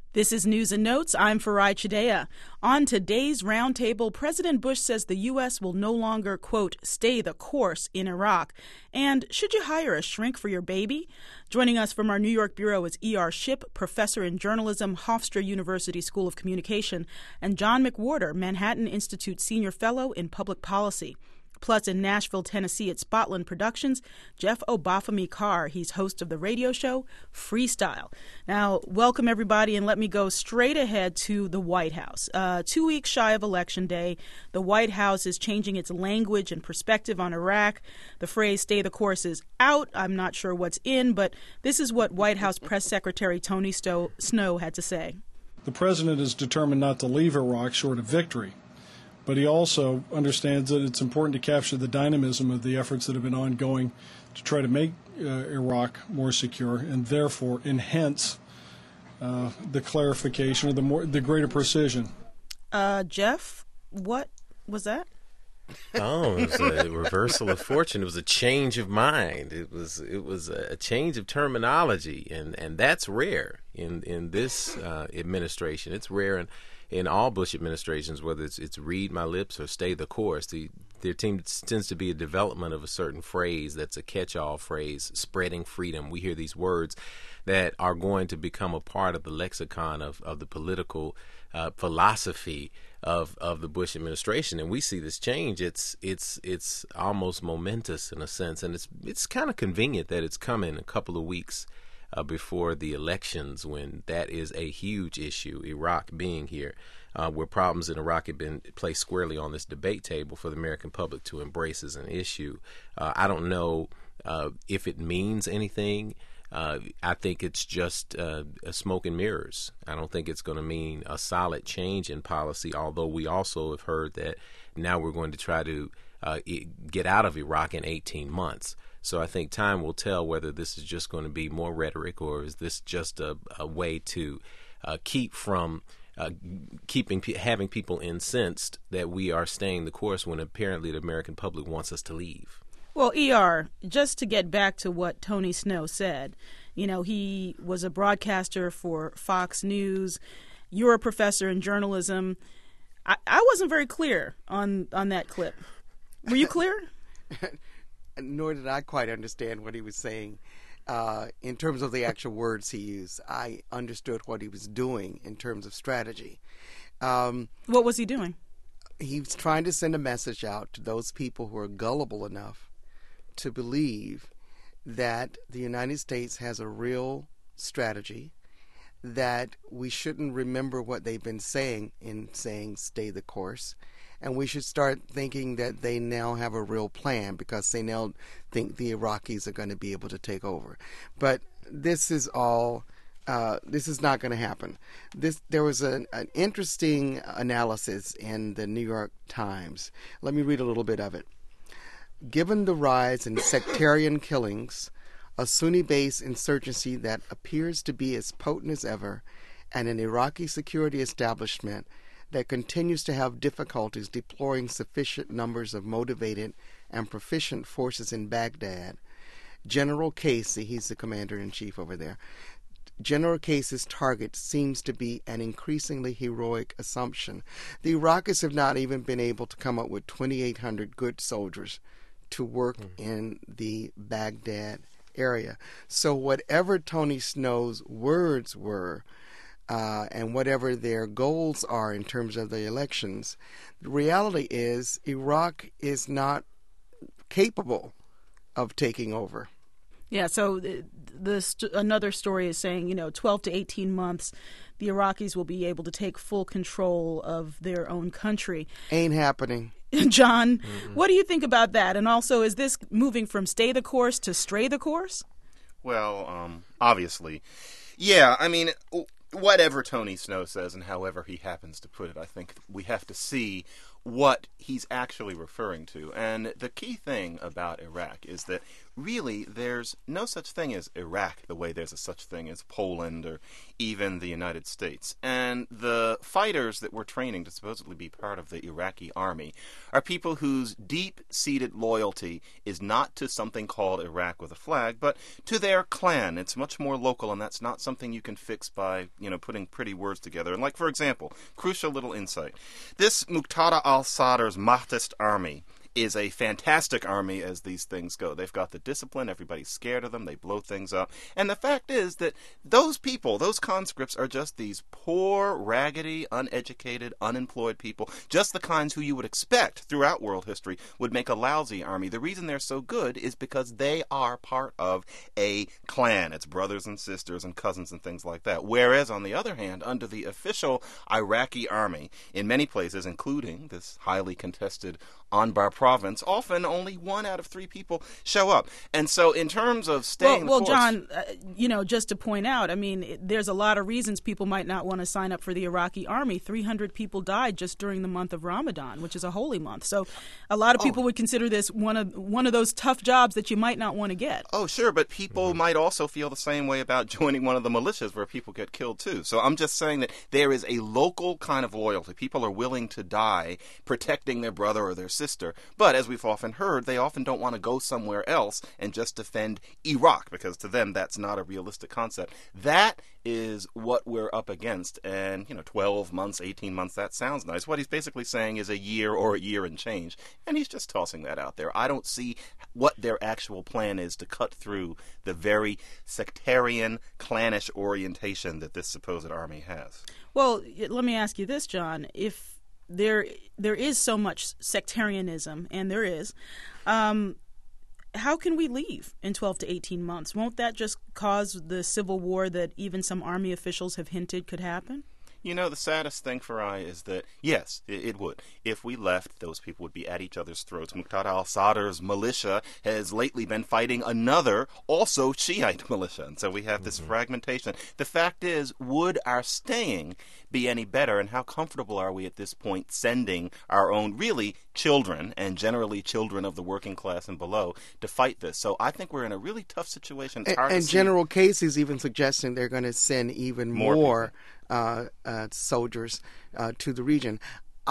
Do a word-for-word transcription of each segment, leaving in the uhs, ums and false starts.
This is News and Notes. I'm Farai Chideya. On today's roundtable, President Bush says the U S will no longer, quote, stay the course in Iraq. And should you hire a shrink for your baby? Joining us from our New York bureau is E R Shipp, professor in journalism, Hofstra University School of Communication, and John McWhorter, Manhattan Institute senior fellow in public policy. Plus, in Nashville, Tennessee at Spotland Productions, Jeff Obafemi Carr. He's host of the radio show Freestyle. Now, welcome everybody, and let me go straight ahead to the White House. Uh, two weeks shy of Election Day, the White House is changing its language and perspective on Iraq. The phrase "stay the course" is out. I'm not sure what's in, but this is what White House Press Secretary Tony Stow- Snow had to say. The president is determined not to leave Iraq short of victory. But he also understands that it's important to capture the dynamism of the efforts that have been ongoing to try to make uh, Iraq more secure, and therefore enhance uh, the clarification or the more the greater precision. Uh, Jeff, what was that? Oh, it was a reversal of fortune. It was a change of mind. It was it was a change of terminology, and, and that's rare in in this uh, administration. It's rare in in all Bush administrations, whether it's it's read my lips or stay the course. The there tends tends to be a development of a certain phrase that's a catch-all phrase, spreading freedom. We hear these words that are going to become a part of the lexicon of, of the political uh, philosophy of of the Bush administration, and we see this change. It's it's it's almost momentous in a sense, and it's it's kind of convenient that it's coming a couple of weeks uh, before the elections, when that is a huge issue. Iraq being here, uh, where problems in Iraq have been placed squarely on this debate table for the American public to embrace as an issue. Uh, I don't know uh, if it means anything. Uh, I think it's just uh, a smoke and mirrors. I don't think it's going to mean a solid change in policy, although we also have heard that now we're going to try to uh, get out of Iraq in eighteen months. So I think time will tell whether this is just going to be more rhetoric, or is this just a, a way to uh, keep from uh, keeping having people incensed that we are staying the course when apparently the American public wants us to leave. Well, E R, just to get back to what Tony Snow said, you know, he was a broadcaster for Fox News. You're a professor in journalism. I, I wasn't very clear on, on that clip. Were you clear? Nor did I quite understand what he was saying uh, in terms of the actual words he used. I understood what he was doing in terms of strategy. Um, what was he doing? He was trying to send a message out to those people who are gullible enough to believe that the United States has a real strategy, that we shouldn't remember what they've been saying in saying stay the course, and we should start thinking that they now have a real plan because they now think the Iraqis are going to be able to take over. But this is all, uh, this is not going to happen. This There was an, an interesting analysis in the New York Times. Let me read a little bit of it. Given the rise in sectarian killings, a Sunni-based insurgency that appears to be as potent as ever, and an Iraqi security establishment that continues to have difficulties deploying sufficient numbers of motivated and proficient forces in Baghdad, General Casey, he's the commander-in-chief over there, General Casey's target seems to be an increasingly heroic assumption. The Iraqis have not even been able to come up with twenty-eight hundred good soldiers to work mm. in the Baghdad area. So whatever Tony Snow's words were, uh, and whatever their goals are in terms of the elections, the reality is Iraq is not capable of taking over. Yeah, so the, the st- another story is saying, you know, twelve to eighteen months, the Iraqis will be able to take full control of their own country. Ain't happening. John, mm-hmm. What do you think about that? And also, is this moving from stay the course to stray the course? Well, um, obviously. Yeah, I mean, whatever Tony Snow says and however he happens to put it, I think we have to see what he's actually referring to. And the key thing about Iraq is that really there's no such thing as Iraq the way there's a such thing as Poland or even the United States. And the fighters that we're training to supposedly be part of the Iraqi army are people whose deep-seated loyalty is not to something called Iraq with a flag, but to their clan. It's much more local, and that's not something you can fix by, you know, putting pretty words together. And like, for example, crucial little insight. This Muqtada al-Sadr's Mahdist army is a fantastic army as these things go. They've got the discipline, everybody's scared of them, they blow things up. And the fact is that those people, those conscripts, are just these poor, raggedy, uneducated, unemployed people, just the kinds who you would expect throughout world history would make a lousy army. The reason they're so good is because they are part of a clan. It's brothers and sisters and cousins and things like that. Whereas, on the other hand, under the official Iraqi army, in many places, including this highly contested Anbar province, often only one out of three people show up. And so in terms of staying well, the well course... John, uh, you know, just to point out, I mean, it, there's a lot of reasons people might not want to sign up for the Iraqi army. three hundred people died just during the month of Ramadan, which is a holy month. So a lot of people oh. would consider this one of one of those tough jobs that you might not want to get. Oh, sure, but people mm-hmm. might also feel the same way about joining one of the militias where people get killed too. So I'm just saying that there is a local kind of loyalty. People are willing to die protecting their brother or their sister. But as we've often heard, they often don't want to go somewhere else and just defend Iraq, because to them that's not a realistic concept. That is what we're up against. And, you know, twelve months, eighteen months, that sounds nice. What he's basically saying is a year or a year and change. And he's just tossing that out there. I don't see what their actual plan is to cut through the very sectarian, clannish orientation that this supposed army has. Well, let me ask you this, John. If There, there is so much sectarianism, and there is. Um, how can we leave in twelve to eighteen months? Won't that just cause the civil war that even some army officials have hinted could happen? You know, the saddest thing for I is that, yes, it, it would. If we left, those people would be at each other's throats. Muqtada al-Sadr's militia has lately been fighting another, also Shiite militia. And so we have this mm-hmm. fragmentation. The fact is, would our staying be any better? And how comfortable are we at this point sending our own, really, children, and generally children of the working class and below, to fight this? So I think we're in a really tough situation. It's and hard and to see. General Casey is even suggesting they're going to send even more, more uh, uh, soldiers uh, to the region.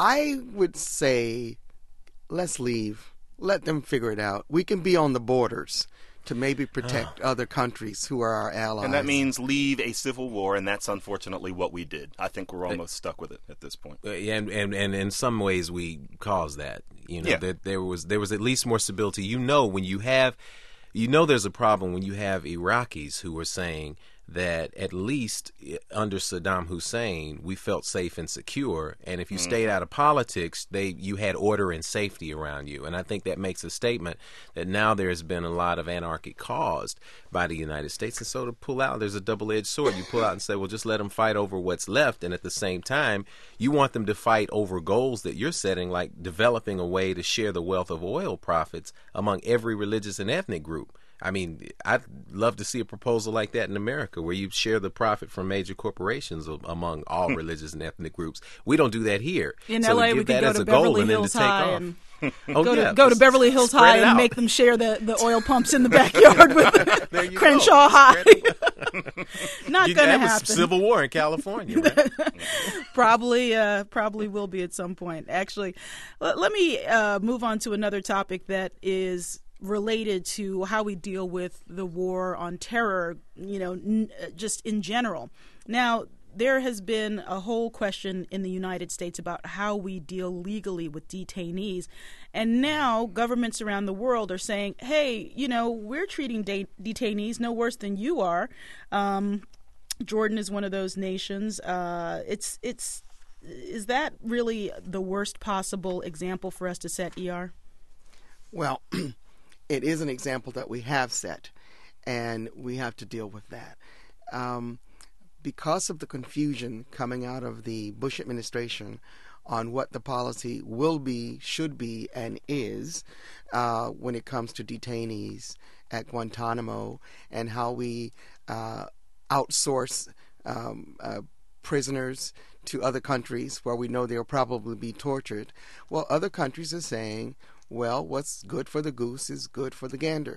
I would say, let's leave. Let them figure it out. We can be on the borders to maybe protect other countries who are our allies. And that means leave a civil war, and that's unfortunately what we did. I think we're almost stuck with it at this point. Uh, and, and and in some ways we caused that. You know, yeah. that there was there was at least more stability. You know, when you have, you know, there's a problem when you have Iraqis who are saying that at least under Saddam Hussein, we felt safe and secure. And if you mm. stayed out of politics, they you had order and safety around you. And I think that makes a statement that now there's been a lot of anarchy caused by the United States. And so to pull out, there's a double-edged sword. You pull out and say, well, just let them fight over what's left. And at the same time, you want them to fight over goals that you're setting, like developing a way to share the wealth of oil profits among every religious and ethnic group. I mean, I'd love to see a proposal like that in America, where you share the profit from major corporations among all religious and ethnic groups. We don't do that here. In so L A, we could go to Beverly Hills High and oh, go, yeah. to, go to Beverly Hills Spread High and make them share the, the oil pumps in the backyard with Crenshaw High. Not going to happen. Civil War in California, right? probably, uh, probably will be at some point. Actually, let, let me uh, move on to another topic that is related to how we deal with the war on terror, you know, n- just in general. Now, there has been a whole question in the United States about how we deal legally with detainees. And now governments around the world are saying, hey, you know, we're treating de- detainees no worse than you are. Um, Jordan is one of those nations. Uh, it's it's is that really the worst possible example for us to set, E R? Well, it is an example that we have set, and we have to deal with that. Um, because of the confusion coming out of the Bush administration on what the policy will be, should be, and is uh, when it comes to detainees at Guantanamo, and how we uh, outsource um, uh, prisoners to other countries where we know they'll probably be tortured. Well, other countries are saying, well, what's good for the goose is good for the gander.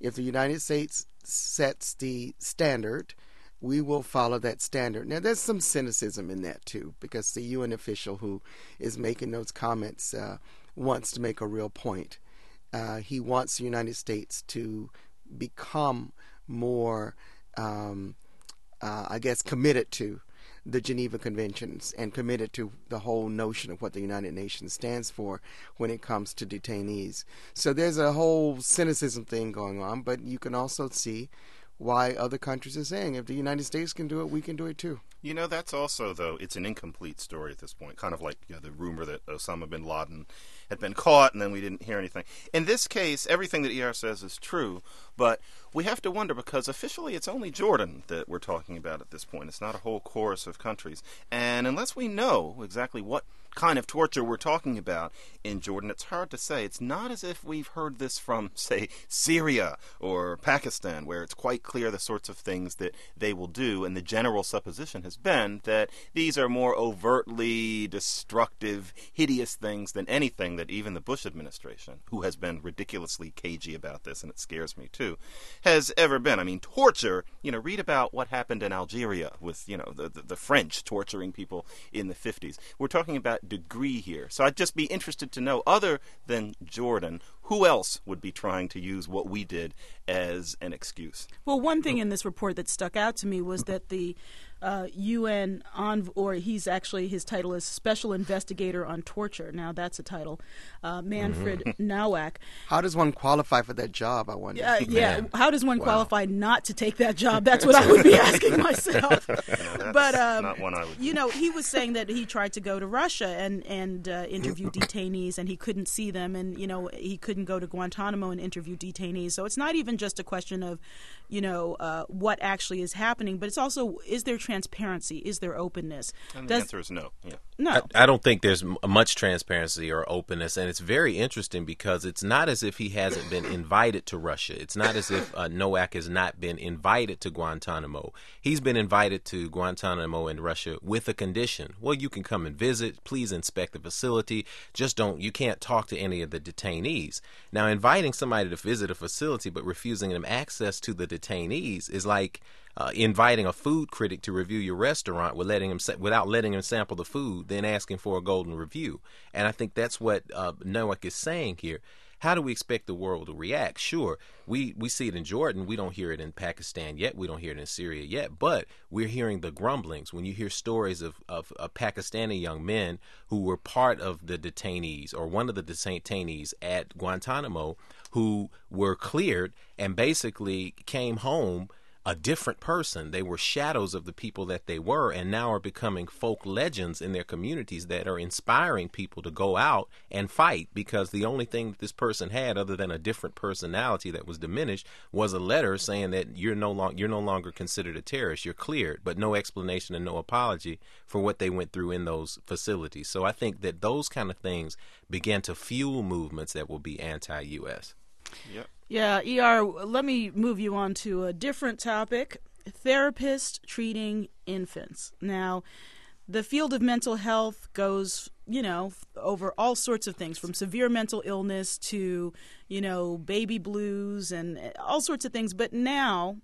If the United States sets the standard, we will follow that standard. Now, there's some cynicism in that, too, because the U N official who is making those comments uh, wants to make a real point. Uh, he wants the United States to become more, um, uh, I guess, committed to the Geneva Conventions and committed to the whole notion of what the United Nations stands for when it comes to detainees. So there's a whole cynicism thing going on, but you can also see why other countries are saying if the United States can do it, we can do it too. You know, that's also, though, it's an incomplete story at this point, kind of like you know, the rumor that Osama bin Laden had been caught and then we didn't hear anything. In this case, everything that E R says is true, but we have to wonder because officially it's only Jordan that we're talking about at this point. It's not a whole chorus of countries. And unless we know exactly what kind of torture we're talking about in Jordan, it's hard to say. It's not as if we've heard this from, say, Syria or Pakistan, where it's quite clear the sorts of things that they will do, and the general supposition has been that these are more overtly destructive, hideous things than anything that even the Bush administration, who has been ridiculously cagey about this, and it scares me too, has ever been. I mean, torture, you know, read about what happened in Algeria with, you know, the, the, the French torturing people in the fifties. We're talking about degree here. So I'd just be interested to know, other than Jordan, who else would be trying to use what we did as an excuse? Well, one thing in this report that stuck out to me was that the uh, U N envoy, or he's actually, his title is Special Investigator on Torture. Now that's a title. Uh, Manfred mm-hmm. Nowak. How does one qualify for that job, I wonder? Uh, yeah, Man. How does one Wow. qualify not to take that job? That's what I would be asking myself. No, that's but um, not one I would. You know, he was saying that he tried to go to Russia and and uh, interview detainees, and he couldn't see them, and you know he couldn't go to Guantanamo and interview detainees. So it's not even just a question of, you know, uh, what actually is happening, but it's also, is there transparency? Is there openness? And the Does, answer is no. Yeah. no. I, I don't think there's m- much transparency or openness, and it's very interesting because it's not as if he hasn't been invited to Russia. It's not as if uh, Nowak has not been invited to Guantanamo. He's been invited to Guantanamo in Russia with a condition. Well, you can come and visit. Please inspect the facility. Just don't, you can't talk to any of the detainees. Now, inviting somebody to visit a facility but refusing them access to the detainees is like Uh, inviting a food critic to review your restaurant with letting him sa- without letting him sample the food, then asking for a golden review. And I think that's what uh, Nowak is saying here. How do we expect the world to react? Sure, we, we see it in Jordan. We don't hear it in Pakistan yet. We don't hear it in Syria yet. But we're hearing the grumblings. When you hear stories of, of, of Pakistani young men who were part of the detainees or one of the detainees at Guantanamo who were cleared and basically came home a different person. They were shadows of the people that they were, and now are becoming folk legends in their communities that are inspiring people to go out and fight, because the only thing that this person had, other than a different personality that was diminished, was a letter saying that you're no long you're no longer considered a terrorist, you're cleared, but no explanation and no apology for what they went through in those facilities. So I think that those kind of things begin to fuel movements that will be anti-U S. Yep. Yeah, E R, let me move you on to a different topic. Therapists treating infants. Now, the field of mental health goes, you know, over all sorts of things, from severe mental illness to, you know, baby blues and all sorts of things. But now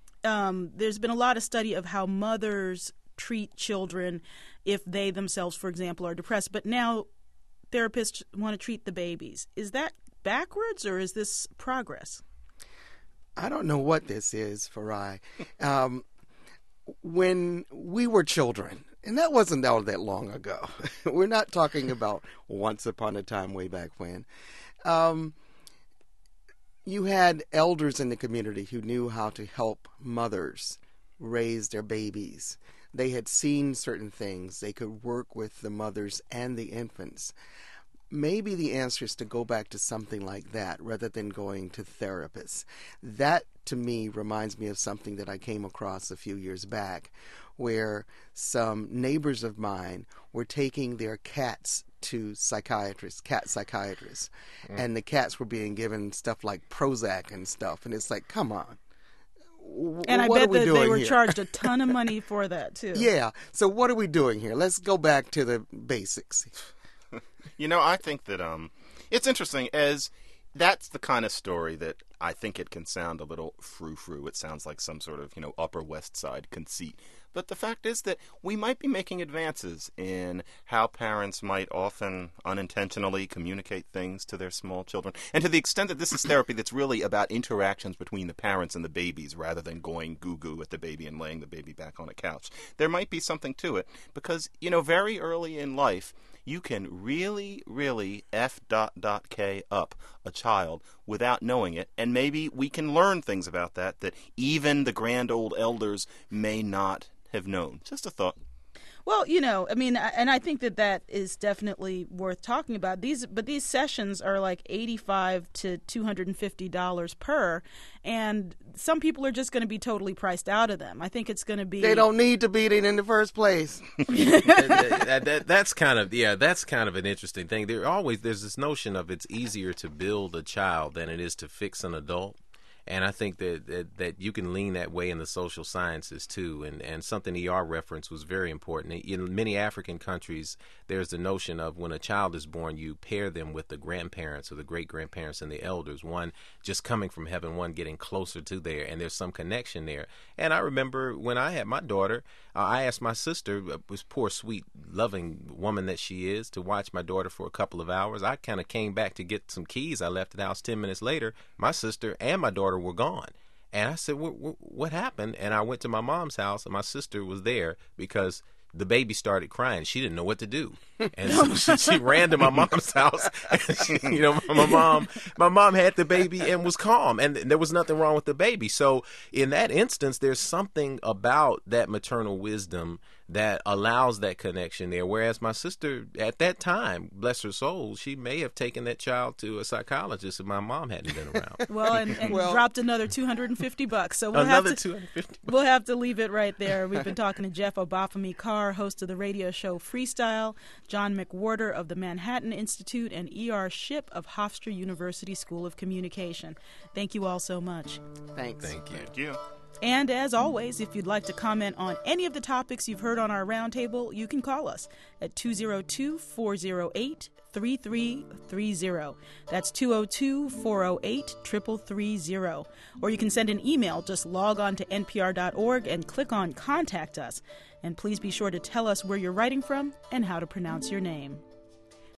um, there's been a lot of study of how mothers treat children if they themselves, for example, are depressed. But now therapists want to treat the babies. Is that backwards, or is this progress? I don't know what this is, Farai. Um, when we were children, and that wasn't all that long ago, we're not talking about once upon a time way back when, um, you had elders in the community who knew how to help mothers raise their babies. They had seen certain things. They could work with the mothers and the infants. Maybe the answer is to go back to something like that rather than going to therapists. That, to me, reminds me of something that I came across a few years back, where some neighbors of mine were taking their cats to psychiatrists, cat psychiatrists, mm. and the cats were being given stuff like Prozac and stuff, and it's like, come on. And I what bet are we that doing they were here? charged a ton of money for that, too. Yeah, so what are we doing here? Let's go back to the basics. You know, I think that um, it's interesting as that's the kind of story that I think it can sound a little frou-frou. It sounds like some sort of, you know, Upper West Side conceit. But the fact is that we might be making advances in how parents might often unintentionally communicate things to their small children. And to the extent that this is therapy that's really about interactions between the parents and the babies rather than going goo-goo at the baby and laying the baby back on a couch, there might be something to it because, you know, very early in life, you can really, really F dot dot K up a child without knowing it. And maybe we can learn things about that that even the grand old elders may not have known. Just a thought. Well, you know, I mean, and I think that that is definitely worth talking about. These, but these sessions are like eighty-five to two hundred fifty dollars per, and some people are just going to be totally priced out of them. I think it's going to be. They don't need to be there in the first place. that, that, that, that's kind of yeah, that's kind of an interesting thing. There always there's this notion of it's easier to build a child than it is to fix an adult. And I think that, that that you can lean that way in the social sciences, too. And, and something E R referenced was very important. In many African countries, there's the notion of when a child is born, you pair them with the grandparents or the great-grandparents and the elders, one just coming from heaven, one getting closer to there. And there's some connection there. And I remember when I had my daughter, uh, I asked my sister, this poor, sweet, loving woman that she is, to watch my daughter for a couple of hours. I kind of came back to get some keys. I left the house ten minutes later. My sister and my daughter were gone. And I said, what, what, what happened? And I went to my mom's house, and my sister was there because the baby started crying. She didn't know what to do. And so she, she ran to my mom's house. And she, you know, my mom, my mom had the baby and was calm, and there was nothing wrong with the baby. So in that instance, there's something about that maternal wisdom that allows that connection there. Whereas my sister, at that time, bless her soul, she may have taken that child to a psychologist if my mom hadn't been around. Well, and, and Well- dropped another two hundred fifty bucks. So we'll Another have to, two hundred fifty bucks. We'll have to leave it right there. We've been talking to Jeff Obafemi Carr, host of the radio show Freestyle, John McWhorter of the Manhattan Institute, and E R Shipp of Hofstra University School of Communication. Thank you all so much. Thanks. Thank you. Thank you. And as always, if you'd like to comment on any of the topics you've heard on our roundtable, you can call us at two oh two, four oh eight, three three three oh. That's two oh two, four oh eight, three three three oh. Or you can send an email. Just log on to N P R dot org and click on Contact Us. And please be sure to tell us where you're writing from and how to pronounce your name.